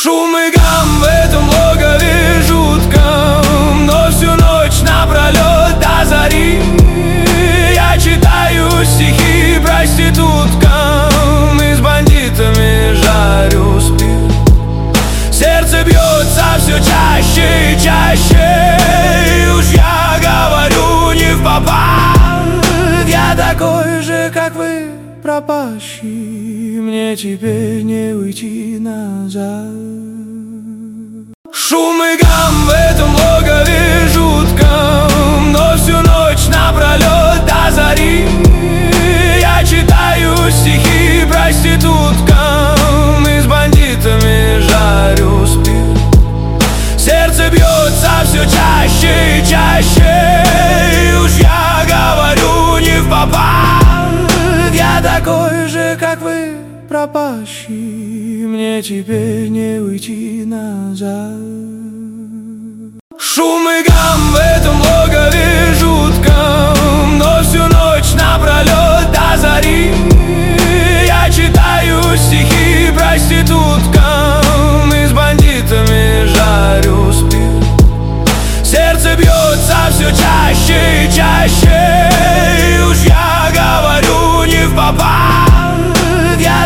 Шум и гам в этом логове жутком, но всю ночь напролет до зари я читаю стихи проституткам и с бандитами жарю спирт. Сердце бьется все чаще и чаще, и уж я говорю не впопад. Я такой же, как вы, пропащий, мне теперь не уйти назад. Шум и гам в этом логове жутком, но всю ночь напролет до зари я читаю стихи проституткам и с бандитами жарю спирт. Сердце бьется все чаще и чаще, и уж я говорю не впопад. Я такой же, как вы, пропащий, мне теперь не уйти назад. Шум и гам в этом логове